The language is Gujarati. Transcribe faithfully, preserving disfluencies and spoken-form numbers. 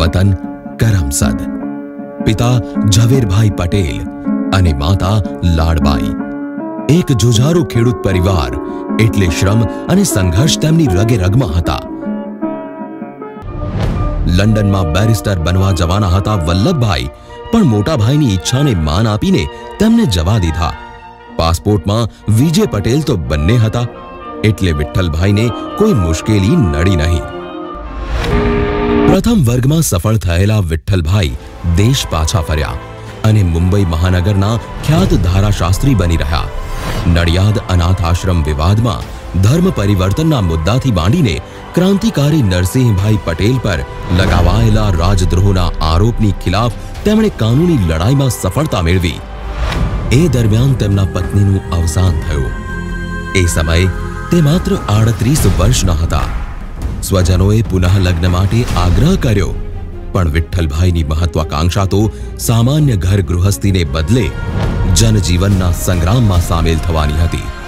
વતન કરમસદ. પિતા ઝવેરભાઈ પટેલ અને માતા લાડબાઈ. એક જુઝારુ ખેડૂત પરિવાર એટલે શ્રમ અને સંઘર્ષ તેમની રગે રગમાં હતા. લંડનમાં બેરિસ્ટર બનવા જવાના હતા વલ્લભભાઈ, પણ મોટા ભાઈની ઈચ્છાને માન આપીને તેમને જવા દીધા. પાસપોર્ટમાં વિજય પટેલ તો બંને હતા, એટલે વિઠ્ઠલભાઈને કોઈ મુશ્કેલી નડી નહીં. પ્રથમ વર્ગમાં સફળ થયેલા વિઠ્ઠલભાઈ દેશ પાછા ફર્યા અને મુંબઈ મહાનગરના ખ્યાત ધારાશાસ્ત્રી બની રહ્યા. નડિયાદ અનાથ આશ્રમ વિવાદમાં ધર્મ પરિવર્તનના મુદ્દાથી માંડીને ક્રાંતિકારી નરસિંહભાઈ પટેલ પર લગાવાયેલા રાજદ્રોહના આરોપની ખિલાફ તેમણે કાનૂની લડાઈમાં સફળતા મેળવી. એ દરમિયાન તેમના પત્નીનું અવસાન થયું. એ સમયે તે માત્ર આડત્રીસ વર્ષના હતા. સ્વજનોએ પુનઃ લગ્ન માટે આગ્રહ કર્યો, પણ વિઠ્ઠલભાઈની મહત્વાકાંક્ષા તો સામાન્ય ઘર ગૃહસ્થીને બદલે જનજીવનના સંગ્રામમાં સામેલ થવાની હતી.